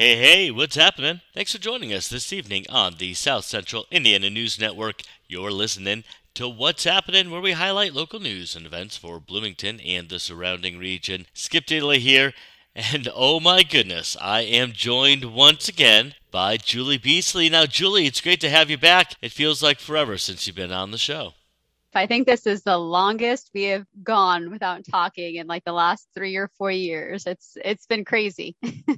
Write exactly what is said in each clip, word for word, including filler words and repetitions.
Hey, hey, what's happening? Thanks for joining us this evening on the South Central Indiana News Network. You're listening to What's Happening, where we highlight local news and events for Bloomington and the surrounding region. Skip Daly here, and oh my goodness, I am joined once again by Julie Beasley. Now, Julie, it's great to have you back. It feels like forever since you've been on the show. I think this is the longest we have gone without talking in like the last three or four years. It's it's been crazy.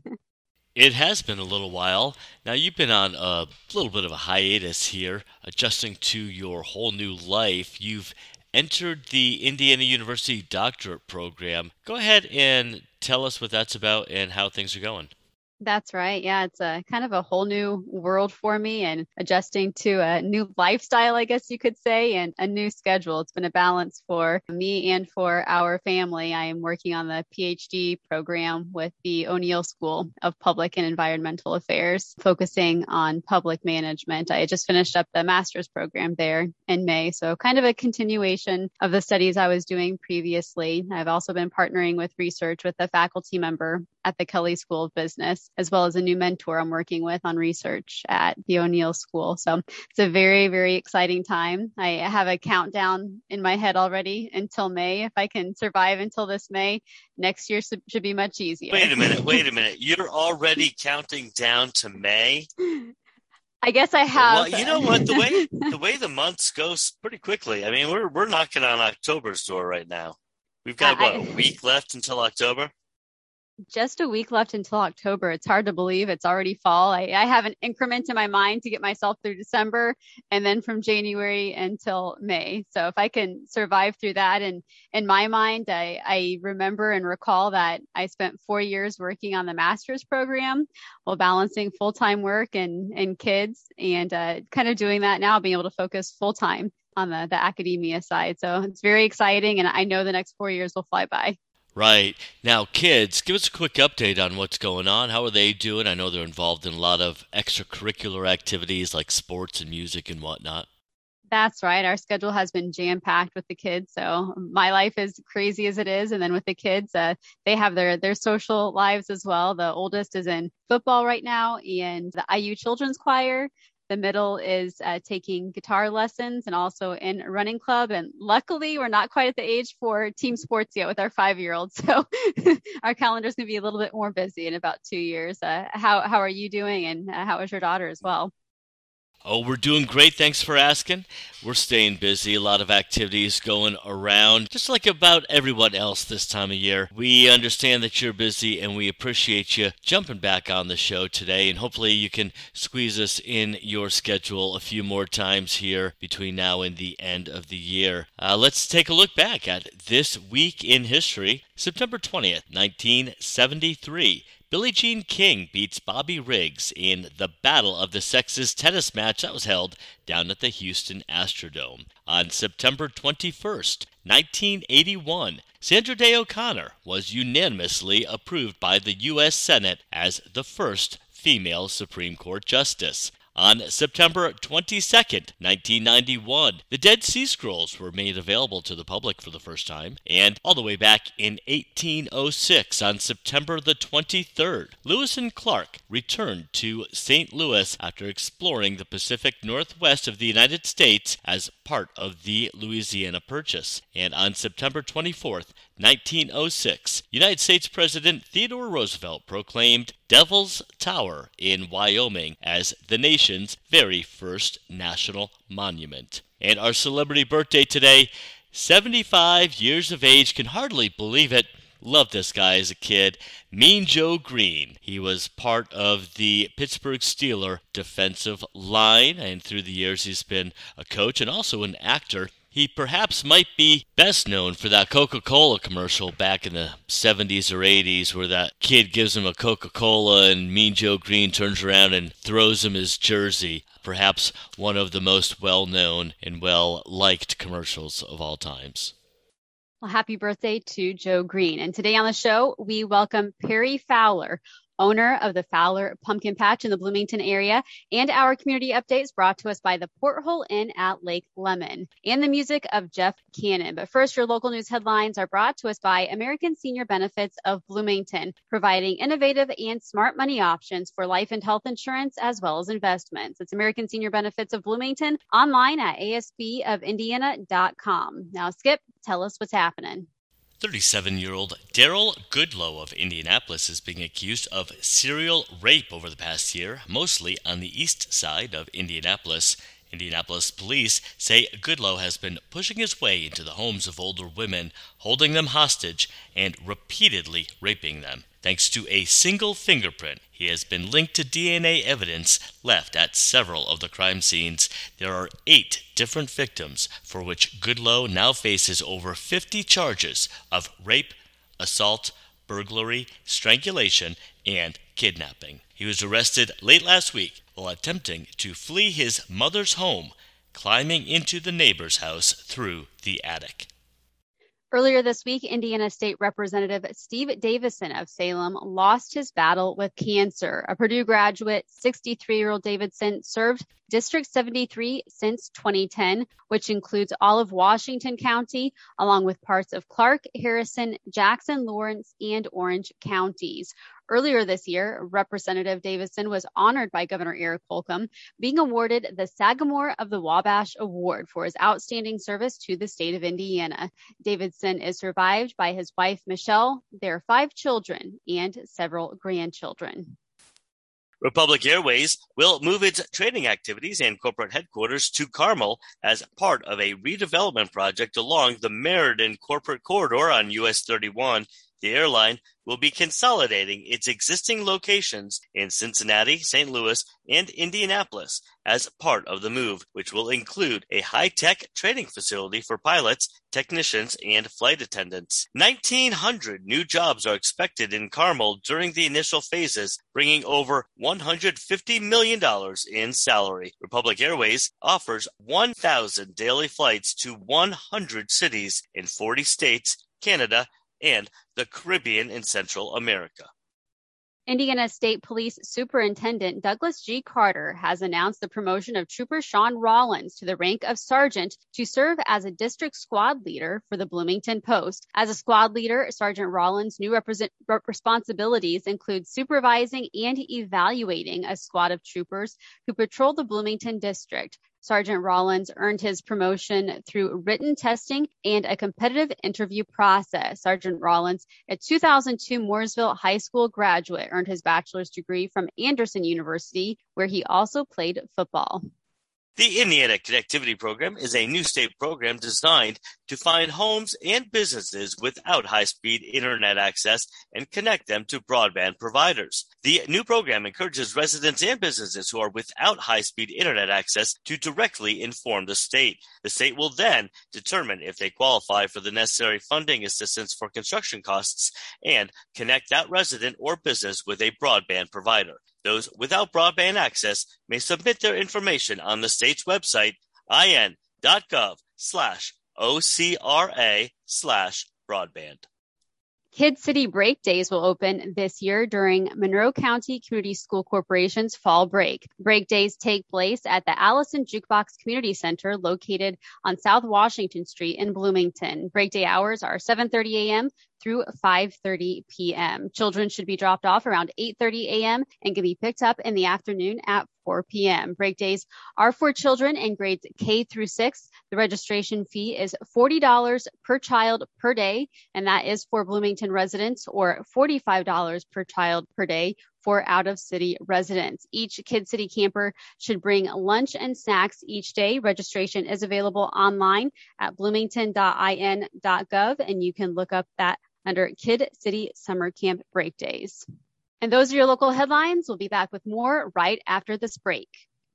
It has been a little while. Now, you've been on a little bit of a hiatus here, adjusting to your whole new life. You've entered the Indiana University doctorate program. Go ahead and tell us what that's about and how things are going. That's right. Yeah, it's a kind of a whole new world for me and adjusting to a new lifestyle, I guess you could say, and a new schedule. It's been a balance for me and for our family. I am working on the PhD program with the O'Neill School of Public and Environmental Affairs, focusing on public management. I just finished up the master's program there in May, so kind of a continuation of the studies I was doing previously. I've also been partnering with research with a faculty member at the Kelley School of Business, as well as a new mentor I'm working with on research at the O'Neill School. So it's a very, very exciting time. I have a countdown in my head already until May. If I can survive until this May, next year should be much easier. Wait a minute, wait a minute. You're already counting down to May? I guess I Well, have. you know what? The way the way the months goes pretty quickly. I mean, we're we're knocking on October's door right now. We've got what, a I, week left until October? just a week left until October. It's hard to believe it's already fall. I, I have an increment in my mind to get myself through December and then from January until May. So if I can survive through that, and in my mind, I, I remember and recall that I spent four years working on the master's program while balancing full-time work and, and kids, and uh, kind of doing that now, being able to focus full-time on the, the academia side. So it's very exciting, and I know the next four years will fly by. Right. Now, kids, give us a quick update on what's going on. How are they doing? I know they're involved in a lot of extracurricular activities like sports and music and whatnot. That's right. Our schedule has been jam-packed with the kids. So my life is crazy as it is. And then with the kids, uh, they have their their social lives as well. The oldest is in football right now and the I U Children's Choir. The middle is uh, taking guitar lessons and also in a running club. And luckily, we're not quite at the age for team sports yet with our five-year-old. So our calendar is going to be a little bit more busy in about two years. Uh, how how are you doing? And uh, how is your daughter as well? Oh, we're doing great. Thanks for asking. We're staying busy. A lot of activities going around, just like about everyone else this time of year. We understand that you're busy and we appreciate you jumping back on the show today. And hopefully you can squeeze us in your schedule a few more times here between now and the end of the year. Uh, let's take a look back at this week in history. September twentieth, nineteen seventy-three. Billie Jean King beats Bobby Riggs in the Battle of the Sexes tennis match that was held down at the Houston Astrodome. On September twenty-first, nineteen eighty-one, Sandra Day O'Connor was unanimously approved by the U S Senate as the first female Supreme Court justice. On September twenty-second, nineteen ninety-one, the Dead Sea Scrolls were made available to the public for the first time, and all the way back in eighteen oh six, on September the twenty-third, Lewis and Clark returned to Saint Louis after exploring the Pacific Northwest of the United States as part of the Louisiana Purchase. And on September twenty-fourth, nineteen oh six, United States President Theodore Roosevelt proclaimed Devil's Tower in Wyoming as the nation's very first national monument. And our celebrity birthday today, seventy-five years of age, can hardly believe it. Loved this guy as a kid. Mean Joe Green. He was part of the Pittsburgh Steelers defensive line, and through the years he's been a coach and also an actor. He perhaps might be best known for that Coca-Cola commercial back in the seventies or eighties where that kid gives him a Coca-Cola and Mean Joe Green turns around and throws him his jersey. Perhaps one of the most well-known and well-liked commercials of all times. Well, happy birthday to Joe Green. And today on the show, we welcome Perry Fowler, owner of the Fowler Pumpkin Patch in the Bloomington area. And our community updates brought to us by the Porthole Inn at Lake Lemon. And the music of Jeff Cannon. But first, your local news headlines are brought to us by American Senior Benefits of Bloomington, providing innovative and smart money options for life and health insurance as well as investments. It's American Senior Benefits of Bloomington, online at A S B of Indiana dot com. Now, Skip, tell us what's happening. thirty-seven-year-old Daryl Goodlow of Indianapolis is being accused of serial rape over the past year, mostly on the east side of Indianapolis. Indianapolis police say Goodlow has been pushing his way into the homes of older women, holding them hostage, and repeatedly raping them. Thanks to a single fingerprint, he has been linked to D N A evidence left at several of the crime scenes. There are eight different victims for which Goodlow now faces over fifty charges of rape, assault, burglary, strangulation, and kidnapping. He was arrested late last week while attempting to flee his mother's home, climbing into the neighbor's house through the attic. Earlier this week, Indiana State Representative Steve Davison of Salem lost his battle with cancer. A Purdue graduate, sixty-three-year-old Davison served District seventy-three since twenty ten, which includes all of Washington County, along with parts of Clark, Harrison, Jackson, Lawrence, and Orange counties. Earlier this year, Representative Davison was honored by Governor Eric Holcomb, being awarded the Sagamore of the Wabash Award for his outstanding service to the state of Indiana. Davison is survived by his wife, Michelle, their five children, and several grandchildren. Republic Airways will move its training activities and corporate headquarters to Carmel as part of a redevelopment project along the Meriden Corporate Corridor on U S thirty-one. The airline will be consolidating its existing locations in Cincinnati, Saint Louis, and Indianapolis as part of the move, which will include a high-tech training facility for pilots, technicians, and flight attendants. nineteen hundred new jobs are expected in Carmel during the initial phases, bringing over one hundred fifty million dollars in salary. Republic Airways offers one thousand daily flights to one hundred cities in forty states, Canada, and the Caribbean and Central America. Indiana State Police Superintendent Douglas G. Carter has announced the promotion of Trooper Sean Rollins to the rank of sergeant to serve as a district squad leader for the Bloomington Post. As a squad leader, Sergeant Rollins' new represent- responsibilities include supervising and evaluating a squad of troopers who patrol the Bloomington district. Sergeant Rollins earned his promotion through written testing and a competitive interview process. Sergeant Rollins, a two thousand two Mooresville High School graduate, earned his bachelor's degree from Anderson University, where he also played football. The Indiana Connectivity Program is a new state program designed to find homes and businesses without high-speed internet access and connect them to broadband providers. The new program encourages residents and businesses who are without high-speed internet access to directly inform the state. The state will then determine if they qualify for the necessary funding assistance for construction costs and connect that resident or business with a broadband provider. Those without broadband access may submit their information on the state's website, in.gov slash OCRA slash broadband. Kid City Break Days will open this year during Monroe County Community School Corporation's fall break. Break Days take place at the Allison Jukebox Community Center located on South Washington Street in Bloomington. Break day hours are seven thirty a.m. through five thirty p.m. Children should be dropped off around eight thirty a.m. and can be picked up in the afternoon at four p.m. Break days are for children in grades K through six. The registration fee is forty dollars per child per day, and that is for Bloomington residents, or forty-five dollars per child per day for out-of-city residents. Each Kid City camper should bring lunch and snacks each day. Registration is available online at bloomington dot I N dot gov, and you can look up that under Kid City Summer Camp Break Days. And those are your local headlines. We'll be back with more right after this break.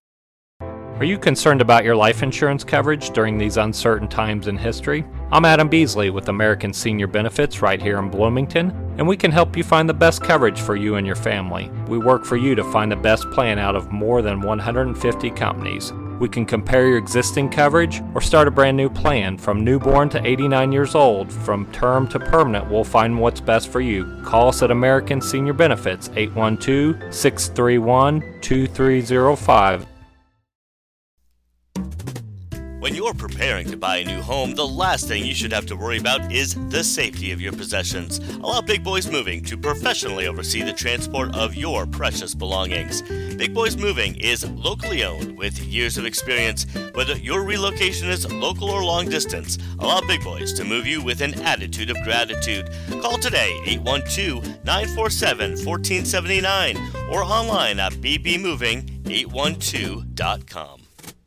Are you concerned about your life insurance coverage during these uncertain times in history? I'm Adam Beasley with American Senior Benefits right here in Bloomington, and we can help you find the best coverage for you and your family. We work for you to find the best plan out of more than one hundred fifty companies. We can compare your existing coverage or start a brand new plan. From newborn to eighty-nine years old, from term to permanent, we'll find what's best for you. Call us at American Senior Benefits, eight one two, six three one, two three zero five. When you're preparing to buy a new home, the last thing you should have to worry about is the safety of your possessions. Allow Big Boys Moving to professionally oversee the transport of your precious belongings. Big Boys Moving is locally owned with years of experience. Whether your relocation is local or long distance, allow Big Boys to move you with an attitude of gratitude. Call today, eight one two, nine four seven, one four seven nine, or online at b b moving eight one two dot com.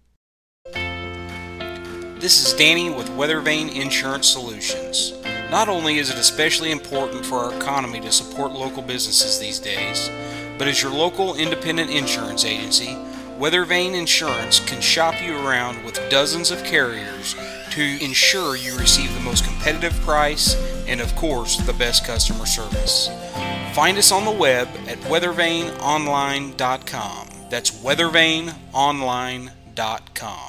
This is Danny with Weathervane Insurance Solutions. Not only is it especially important for our economy to support local businesses these days, but as your local independent insurance agency, Weathervane Insurance can shop you around with dozens of carriers to ensure you receive the most competitive price and, of course, the best customer service. Find us on the web at weathervane online dot com. That's weathervane online dot com.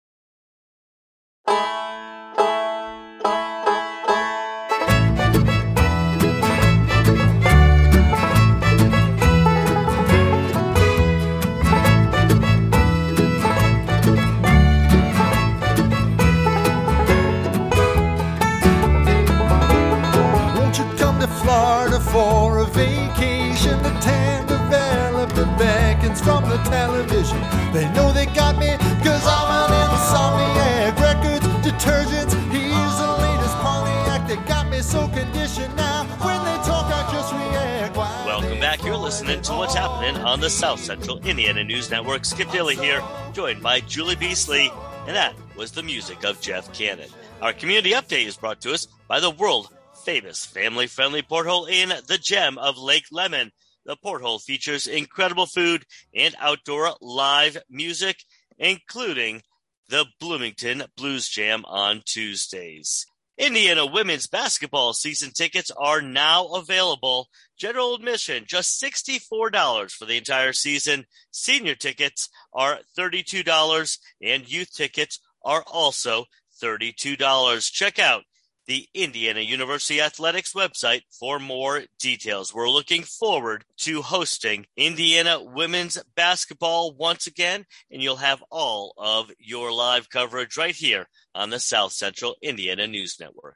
Florida for a vacation. The tan development beckons from the television. They know they got me cause I'm an insomniac. Records, detergents, here's the latest Pontiac. They got me so conditioned now. When they talk I just react. Why Welcome back. You're listening to What's Happening on the South Central Indiana News Network. Skip Daly here, joined by Julie Beasley, and that was the music of Jeff Cannon. Our community update is brought to us by the world famous family-friendly porthole in the gem of Lake Lemon. The porthole features incredible food and outdoor live music, including the Bloomington Blues Jam on Tuesdays. Indiana women's basketball season tickets are now available. General admission, just sixty-four dollars for the entire season. Senior tickets are thirty-two dollars, and youth tickets are also thirty-two dollars. Check out the Indiana University Athletics website for more details. We're looking forward to hosting Indiana women's basketball once again, and you'll have all of your live coverage right here on the South Central Indiana News Network.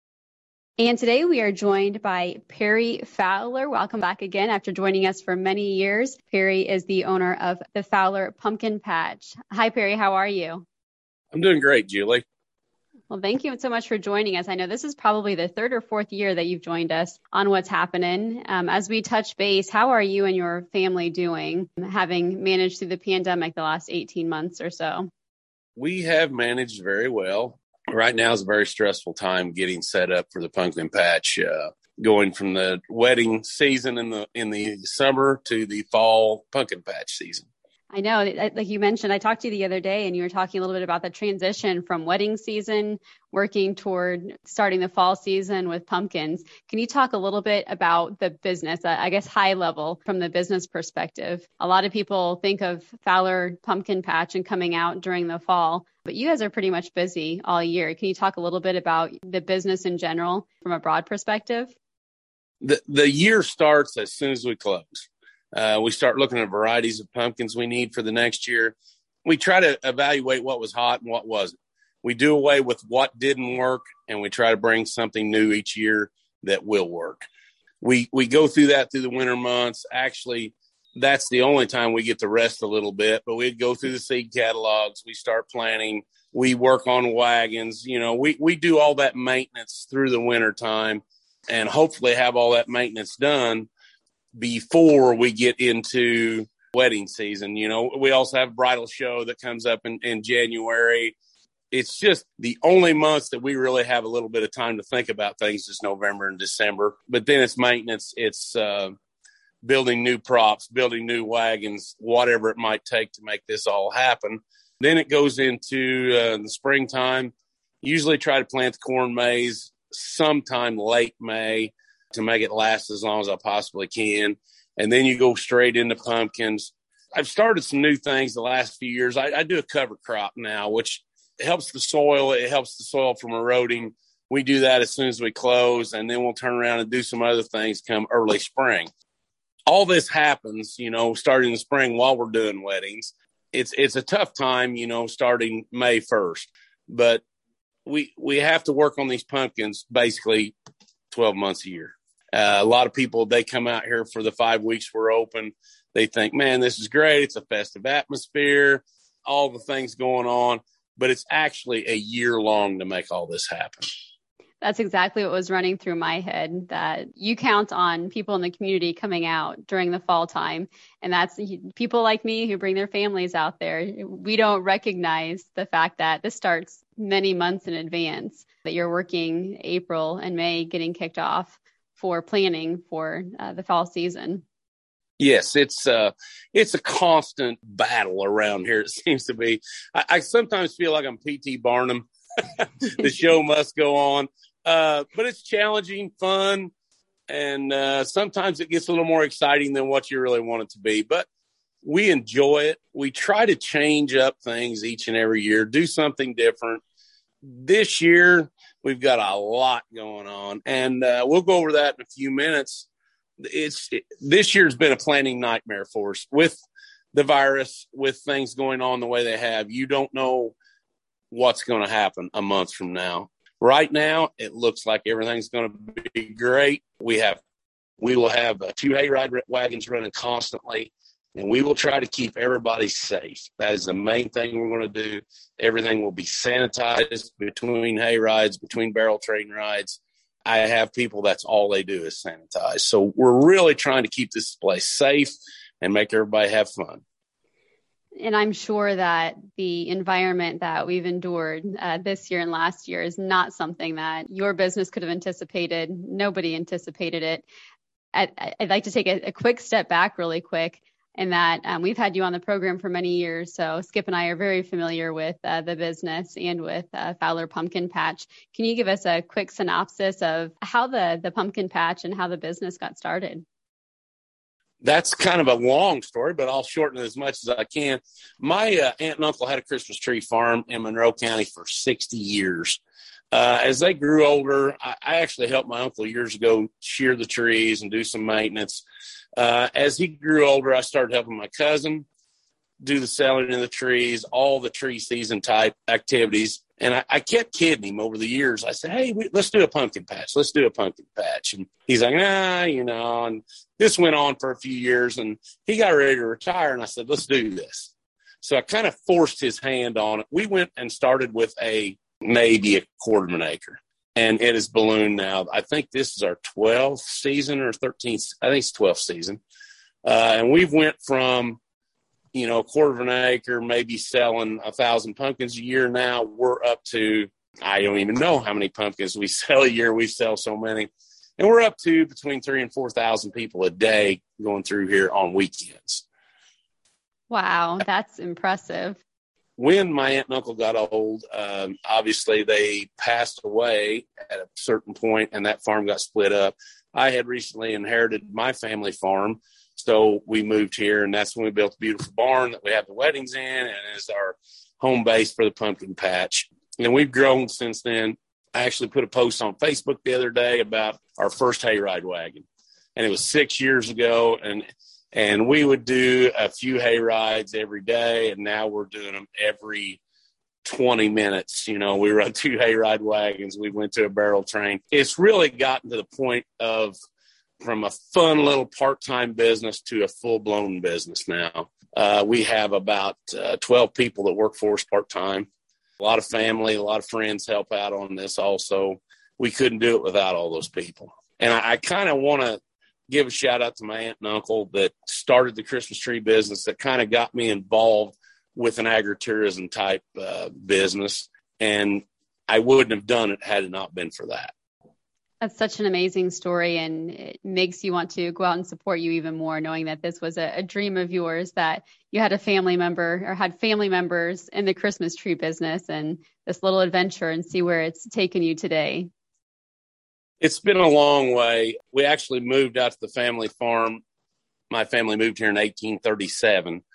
And today we are joined by Perry Fowler. Welcome back again after joining us for many years. Perry is the owner of the Fowler Pumpkin Patch. Hi, Perry. How are you? I'm doing great, Julie. Well, thank you so much for joining us. I know this is probably the third or fourth year that you've joined us on What's Happening. Um, as we touch base, how are you and your family doing, having managed through the pandemic the last eighteen months or so? We have managed very well. Right now is a very stressful time getting set up for the pumpkin patch, uh, going from the wedding season in the in the summer to the fall pumpkin patch season. I know, like you mentioned, I talked to you the other day and you were talking a little bit about the transition from wedding season, working toward starting the fall season with pumpkins. Can you talk a little bit about the business, I guess high level from the business perspective? A lot of people think of Fowler Pumpkin Patch and coming out during the fall, but you guys are pretty much busy all year. Can you talk a little bit about the business in general from a broad perspective? The, the year starts as soon as we close. Uh, we start looking at varieties of pumpkins we need for the next year. We try to evaluate what was hot and what wasn't. We do away with what didn't work, and we try to bring something new each year that will work. We we go through that through the winter months. Actually, that's the only time we get to rest a little bit, but we'd go through the seed catalogs. We start planting. We work on wagons. You know, we, we do all that maintenance through the winter time and hopefully have all that maintenance done before we get into wedding season. You know, we also have a bridal show that comes up in, in January. It's just the only months that we really have a little bit of time to think about things is November and December. But then it's maintenance. It's uh, building new props, building new wagons, whatever it might take to make this all happen. Then it goes into uh, the springtime. Usually try to plant the corn maze sometime late May to make it last as long as I possibly can. And then you go straight into pumpkins. I've started some new things the last few years. I, I do a cover crop now, which helps the soil. It helps the soil from eroding. We do that as soon as we close, and then we'll turn around and do some other things come early spring. All this happens, you know, starting in the spring while we're doing weddings. It's it's a tough time, you know, starting May first. But we we have to work on these pumpkins basically twelve months a year. Uh, a lot of people, they come out here for the five weeks we're open. They think, man, this is great. It's a festive atmosphere, all the things going on. But it's actually a year long to make all this happen. That's exactly what was running through my head, that you count on people in the community coming out during the fall time. And that's people like me who bring their families out there. We don't recognize the fact that this starts many months in advance, that you're working April and May getting kicked off for planning for uh, the fall season. Yes, it's uh, it's a constant battle around here. It seems to be. I, I sometimes feel like I'm P T Barnum. The show must go on. Uh, but it's challenging, fun, and uh, sometimes it gets a little more exciting than what you really want it to be. But we enjoy it. We try to change up things each and every year, do something different. This year, we've got a lot going on, and uh, we'll go over that in a few minutes. It's it, this year's been a planning nightmare for us with the virus, with things going on the way they have. You don't know what's going to happen a month from now. Right now, it looks like everything's going to be great. We have, we will have uh, two hayride wagons running constantly, and we will try to keep everybody safe. That is the main thing we're going to do. Everything will be sanitized between hayrides, between barrel train rides. I have people, that's all they do is sanitize. So we're really trying to keep this place safe and make everybody have fun. And I'm sure that the environment that we've endured uh, this year and last year is not something that your business could have anticipated. Nobody anticipated it. I'd, I'd like to take a, a quick step back really quick, in that um, we've had you on the program for many years. So Skip and I are very familiar with uh, the business and with uh, Fowler Pumpkin Patch. Can you give us a quick synopsis of how the, the pumpkin patch and how the business got started? That's kind of a long story, but I'll shorten it as much as I can. My uh, aunt and uncle had a Christmas tree farm in Monroe County for sixty years. Uh, as they grew older, I, I actually helped my uncle years ago shear the trees and do some maintenance. Uh, as he grew older, I started helping my cousin do the selling of the trees, all the tree season type activities. And I, I kept kidding him over the years. I said, hey, we, let's do a pumpkin patch. Let's do a pumpkin patch. And he's like, nah, you know, and this went on for a few years and he got ready to retire. And I said, let's do this. So I kind of forced his hand on it. We went and started with a, maybe a quarter of an acre, and it has ballooned now. I think this is our twelfth season or thirteenth. I think it's twelfth season. Uh, and we've went from, you know, a quarter of an acre, maybe selling a thousand pumpkins a year. Now we're up to, I don't even know how many pumpkins we sell a year. We sell so many. And we're up to between three and four thousand people a day going through here on weekends. Wow, that's impressive. When my aunt and uncle got old, um, obviously they passed away at a certain point and that farm got split up. I had recently inherited my family farm. So we moved here, and that's when we built a beautiful barn that we have the weddings in, and is our home base for the pumpkin patch. And we've grown since then. I actually put a post on Facebook the other day about our first hayride wagon, and it was six years ago, and and we would do a few hayrides every day, and now we're doing them every twenty minutes. You know, we run two hayride wagons. We went to a barrel train. It's really gotten to the point of from a fun little part-time business to a full-blown business now. Uh, we have about uh, twelve people that work for us part-time. A lot of family, a lot of friends help out on this also. We couldn't do it without all those people. And I, I kind of want to give a shout-out to my aunt and uncle that started the Christmas tree business, that kind of got me involved with an agritourism type uh, business. And I wouldn't have done it had it not been for that. That's such an amazing story, and it makes you want to go out and support you even more, knowing that this was a, a dream of yours, that you had a family member or had family members in the Christmas tree business, and this little adventure, and see where it's taken you today. It's been a long way. We actually moved out to the family farm. My family moved here in eighteen thirty-seven,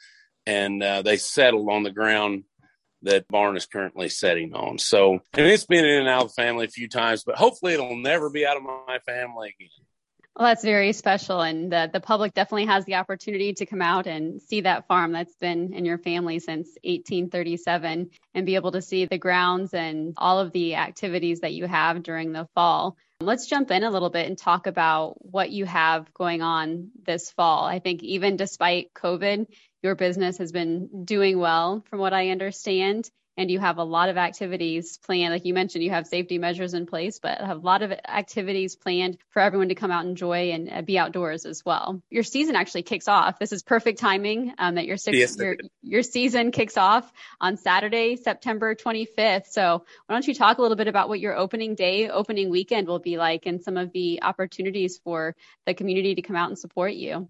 and uh, they settled on the ground that barn is currently setting on. So, and it's been in and out of the family a few times, but hopefully it'll never be out of my family again. Well, that's very special. And the, the public definitely has the opportunity to come out and see that farm that's been in your family since eighteen thirty-seven and be able to see the grounds and all of the activities that you have during the fall. Let's jump in a little bit and talk about what you have going on this fall. I think even despite COVID, your business has been doing well from what I understand. And you have a lot of activities planned. Like you mentioned, you have safety measures in place, but have a lot of activities planned for everyone to come out and enjoy and uh, be outdoors as well. Your season actually kicks off. This is perfect timing um, that your, six, yes, your your season kicks off on Saturday, September twenty-fifth. So why don't you talk a little bit about what your opening day, opening weekend will be like and some of the opportunities for the community to come out and support you?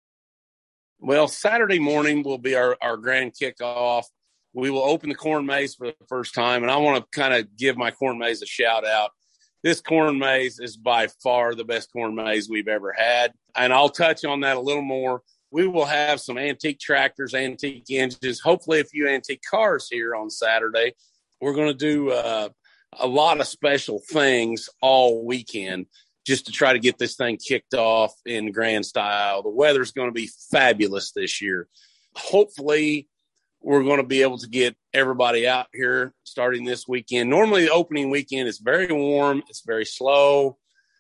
Well, Saturday morning will be our, our grand kickoff. We will open the corn maze for the first time, and I want to kind of give my corn maze a shout out. This corn maze is by far the best corn maze we've ever had, and I'll touch on that a little more. We will have some antique tractors, antique engines, hopefully a few antique cars here on Saturday. We're going to do uh, a lot of special things all weekend just to try to get this thing kicked off in grand style. The weather's going to be fabulous this year. Hopefully, we're going to be able to get everybody out here starting this weekend. Normally, the opening weekend is very warm. It's very slow.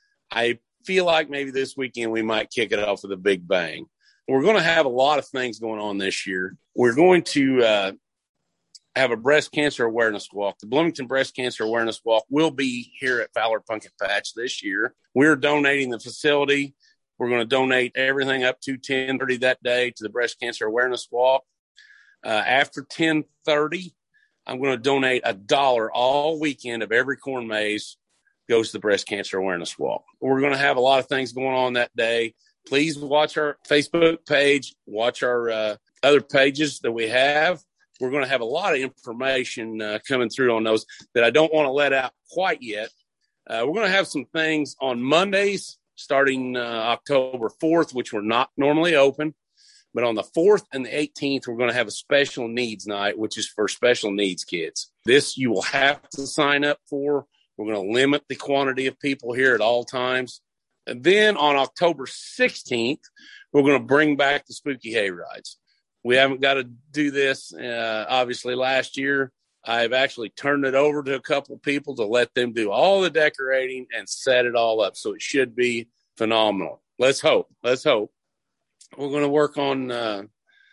I feel like maybe this weekend we might kick it off with a big bang. We're going to have a lot of things going on this year. We're going to uh, have a breast cancer awareness walk. The Bloomington Breast Cancer Awareness Walk will be here at Fowler Pumpkin Patch this year. We're donating the facility. We're going to donate everything up to ten thirty that day to the Breast Cancer Awareness Walk. Uh, after ten thirty, I'm going to donate a dollar all weekend of every corn maze goes to the Breast Cancer Awareness Walk. We're going to have a lot of things going on that day. Please watch our Facebook page, watch our uh, other pages that we have. We're going to have a lot of information uh, coming through on those that I don't want to let out quite yet. Uh, we're going to have some things on Mondays starting uh, October fourth, which we're not normally open. But on the fourth and the eighteenth, we're going to have a special needs night, which is for special needs kids. This you will have to sign up for. We're going to limit the quantity of people here at all times. And then on October sixteenth, we're going to bring back the spooky hay rides. We haven't got to do this, uh, obviously, last year. I've actually turned it over to a couple people to let them do all the decorating and set it all up. So it should be phenomenal. Let's hope. Let's hope. We're going to work on uh,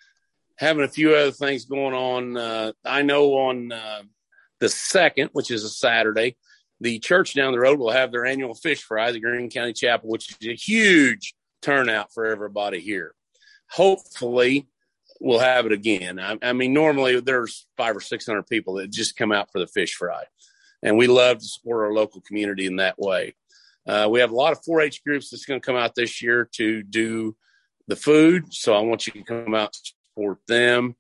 having a few other things going on. Uh, I know on uh, the second, which is a Saturday, the church down the road will have their annual fish fry, the Greene County Chapel, which is a huge turnout for everybody here. Hopefully, we'll have it again. I, I mean, normally there's five or six hundred people that just come out for the fish fry, and we love to support our local community in that way. Uh, we have a lot of four H groups that's going to come out this year to do the food. So I want you to come out and support them.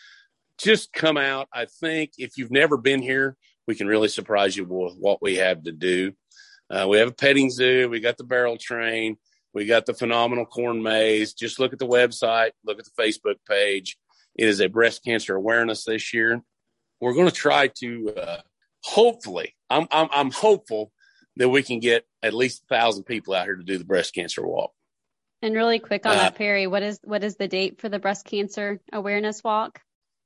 Just come out. I think if you've never been here, we can really surprise you with what we have to do. Uh, we have a petting zoo. We got the barrel train. We got the phenomenal corn maze. Just look at the website, look at the Facebook page. It is a breast cancer awareness this year. We're going to try to, uh, hopefully, I'm, I'm, I'm hopeful that we can get at least a thousand people out here to do the breast cancer walk. And really quick on Uh, that, Perry, what is what is the date for the breast cancer awareness walk?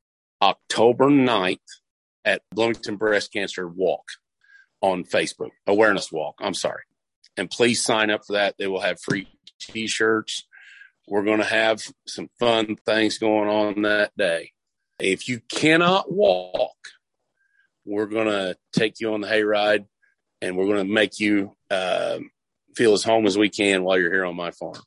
October ninth at Bloomington Breast Cancer Walk on Facebook, awareness walk. I'm sorry. And please sign up for that. They will have free t-shirts. We're going to have some fun things going on that day. If you cannot walk, we're going to take you on the hayride, and we're going to make you uh, feel as home as we can while you're here on my farm.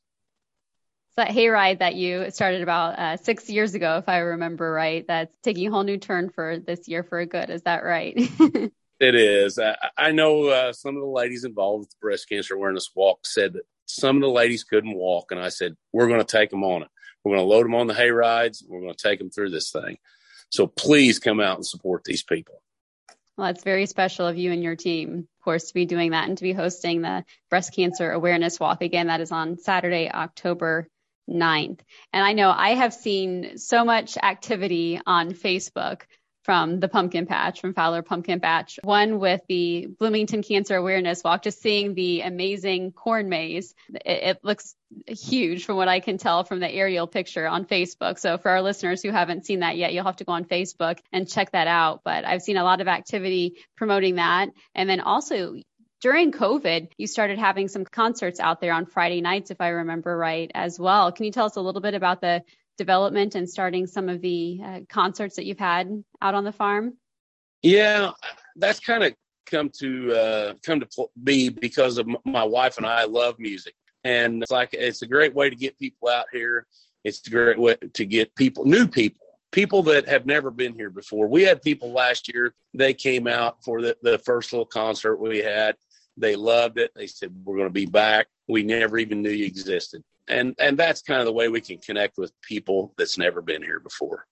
So that hayride that you started about uh, six years ago, if I remember right, that's taking a whole new turn for this year for good. Is that right? It is. I, I know uh, some of the ladies involved with the Breast Cancer Awareness Walk said that some of the ladies couldn't walk, and I said, we're going to take them on it. We're going to load them on the hay rides. We're going to take them through this thing. So please come out and support these people. Well, it's very special of you and your team, of course, to be doing that and to be hosting the Breast Cancer Awareness Walk. Again, that is on Saturday, October ninth. And I know I have seen so much activity on Facebook from the pumpkin patch, from Fowler Pumpkin Patch. One with the Bloomington Cancer Awareness Walk, just seeing the amazing corn maze. It, it looks huge from what I can tell from the aerial picture on Facebook. So for our listeners who haven't seen that yet, you'll have to go on Facebook and check that out. But I've seen a lot of activity promoting that. And then also during COVID, you started having some concerts out there on Friday nights, if I remember right, as well. Can you tell us a little bit about the development and starting some of the uh, concerts that you've had out on the farm? Yeah, that's kind of come to uh, come to be because of my wife and I love music, and it's like it's a great way to get people out here. It's a great way to get people, new people, people that have never been here before. We had people last year. They came out for the, the first little concert we had. They loved it. They said, "We're going to be back. We never even knew you existed." And and that's kind of the way we can connect with people that's never been here before.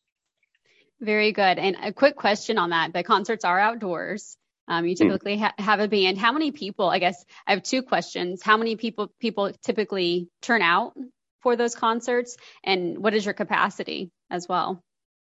Very good. And a quick question on that. The concerts are outdoors. Um, you typically ha- have a band. How many people, I guess I have two questions. How many people people typically turn out for those concerts? And what is your capacity as well?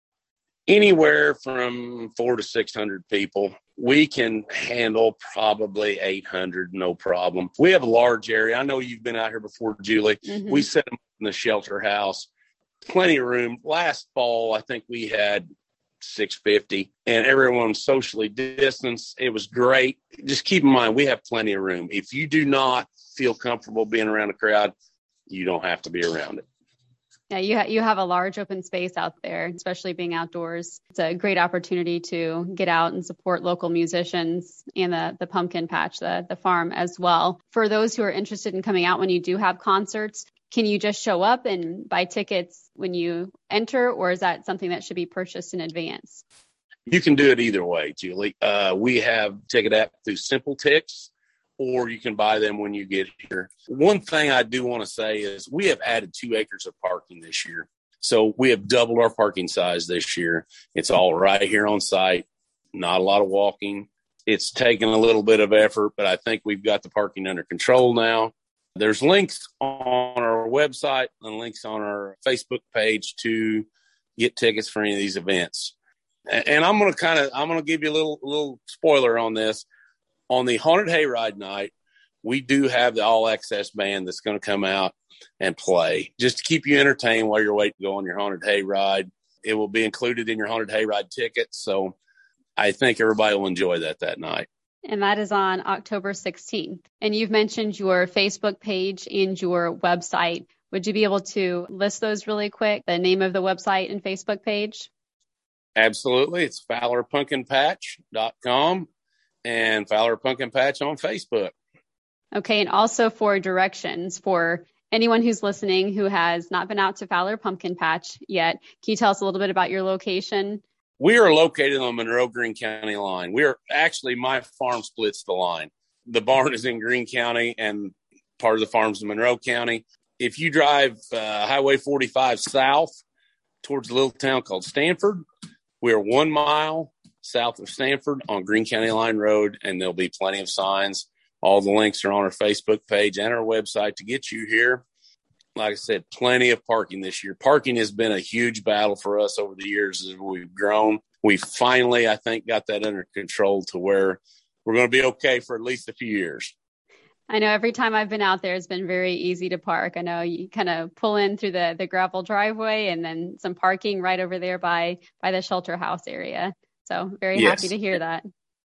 Anywhere from four to six hundred people. We can handle probably eight hundred, no problem. We have a large area. I know you've been out here before, Julie. Mm-hmm. We set them in the shelter house. Plenty of room. Last fall, I think we had six fifty, and everyone socially distanced. It was great. Just keep in mind, we have plenty of room. If you do not feel comfortable being around a crowd, you don't have to be around it. Yeah, you, ha- you have a large open space out there, especially being outdoors. It's a great opportunity to get out and support local musicians and the, the pumpkin patch, the, the farm as well. For those who are interested in coming out when you do have concerts, can you just show up and buy tickets when you enter, or is that something that should be purchased in advance? You can do it either way, Julie. Uh, we have ticket app through Simple Tix, or you can buy them when you get here. One thing I do want to say is we have added two acres of parking this year. So we have doubled our parking size this year. It's all right here on site, not a lot of walking. It's taken a little bit of effort, but I think we've got the parking under control now. There's links on our website and links on our Facebook page to get tickets for any of these events. And I'm going to kind of, I'm going to give you a little, little spoiler on this. On the Haunted Hayride night, we do have the All Access band that's going to come out and play just to keep you entertained while you're waiting to go on your Haunted Hayride. It will be included in your Haunted Hayride ticket. So I think everybody will enjoy that that night. And that is on October sixteenth. And you've mentioned your Facebook page and your website. Would you be able to list those really quick, the name of the website and Facebook page? Absolutely. It's Fowler Pumpkin Patch dot com. And Fowler Pumpkin Patch on Facebook. Okay, and also for directions for anyone who's listening who has not been out to Fowler Pumpkin Patch yet, can you tell us a little bit about your location? We are located on the Monroe-Greene County line. We are actually, my farm splits the line. The barn is in Greene County and part of the farm's in Monroe County. If you drive uh, Highway forty-five south towards a little town called Stanford, we are one mile south of Stanford on Greene County Line Road, and there'll be plenty of signs. All the links are on our Facebook page and our website to get you here. Like I said, plenty of parking this year. Parking has been a huge battle for us over the years as we've grown. We finally, I think, got that under control to where we're going to be okay for at least a few years. I know every time I've been out there, it's been very easy to park. I know you kind of pull in through the, the gravel driveway and then some parking right over there by, by the shelter house area. So very yes. Happy to hear that.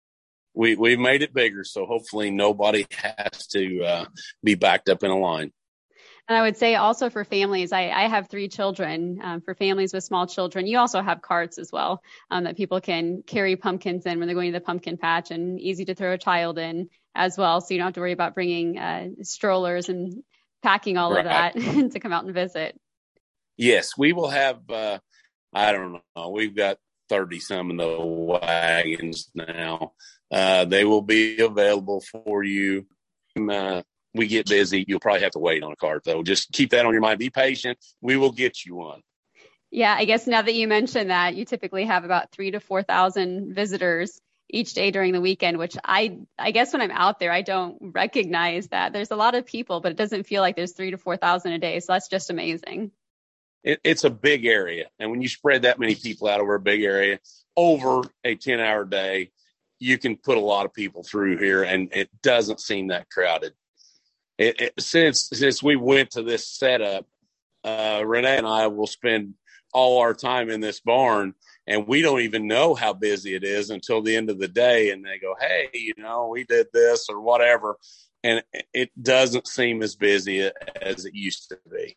We, we've made it bigger, so hopefully nobody has to uh, be backed up in a line. And I would say also for families, I, I have three children. Um, for families with small children, you also have carts as well um, that people can carry pumpkins in when they're going to the pumpkin patch, and easy to throw a child in as well. So you don't have to worry about bringing uh, strollers and packing all right. of that to come out and visit. Yes, we will have, uh, I don't know, we've got thirty some of the wagons now. Uh, they will be available for you. Uh, we get busy. You'll probably have to wait on a cart, though. Just keep that on your mind. Be patient. We will get you one. Yeah, I guess now that you mentioned that, you typically have about three to four thousand visitors each day during the weekend, which I, I guess when I'm out there, I don't recognize that. There's a lot of people, but it doesn't feel like there's three to four thousand a day. So that's just amazing. It, it's a big area. And when you spread that many people out over a big area, over a ten hour day, you can put a lot of people through here, and it doesn't seem that crowded. It, it, since since we went to this setup, uh, Renee and I will spend all our time in this barn, and we don't even know how busy it is until the end of the day. And they go, hey, you know, we did this or whatever. And it doesn't seem as busy as it used to be.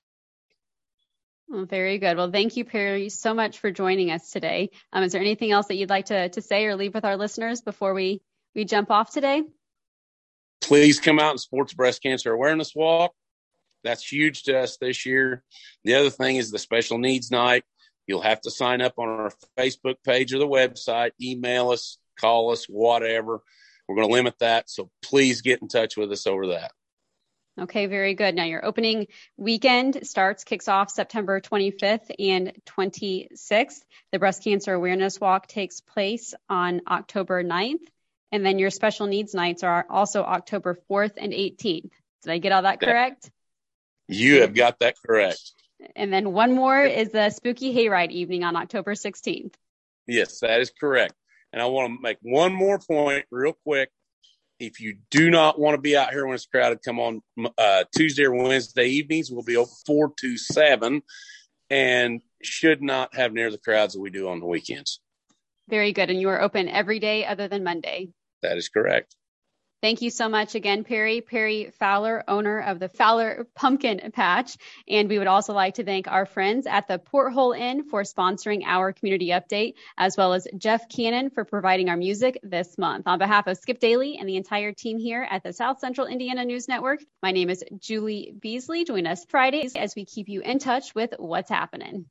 Well, very good. Well, thank you, Perry, so much for joining us today. Um, is there anything else that you'd like to, to say or leave with our listeners before we, we jump off today? Please come out and support the Breast Cancer Awareness Walk. That's huge to us this year. The other thing is the Special Needs Night. You'll have to sign up on our Facebook page or the website, email us, call us, whatever. We're going to limit that. So please get in touch with us over that. Okay, very good. Now your opening weekend starts, kicks off September twenty-fifth and twenty-sixth. The Breast Cancer Awareness Walk takes place on October ninth. And then your Special Needs Nights are also October fourth and eighteenth. Did I get all that correct? You have got that correct. And then one more is the Spooky Hayride evening on October sixteenth. Yes, that is correct. And I want to make one more point real quick. If you do not want to be out here when it's crowded, come on uh, Tuesday or Wednesday evenings. We'll be open four to seven and should not have near the crowds that we do on the weekends. Very good. And you are open every day other than Monday. That is correct. Thank you so much again, Perry. Perry Fowler, owner of the Fowler Pumpkin Patch. And we would also like to thank our friends at the Porthole Inn for sponsoring our community update, as well as Jeff Cannon for providing our music this month. On behalf of Skip Daly and the entire team here at the South Central Indiana News Network, my name is Julie Beasley. Join us Fridays as we keep you in touch with what's happening.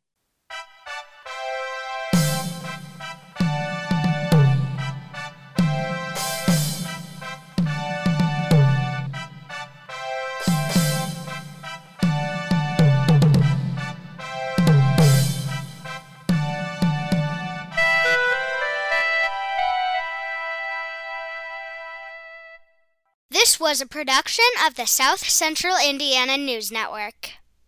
This was a production of the South Central Indiana News Network.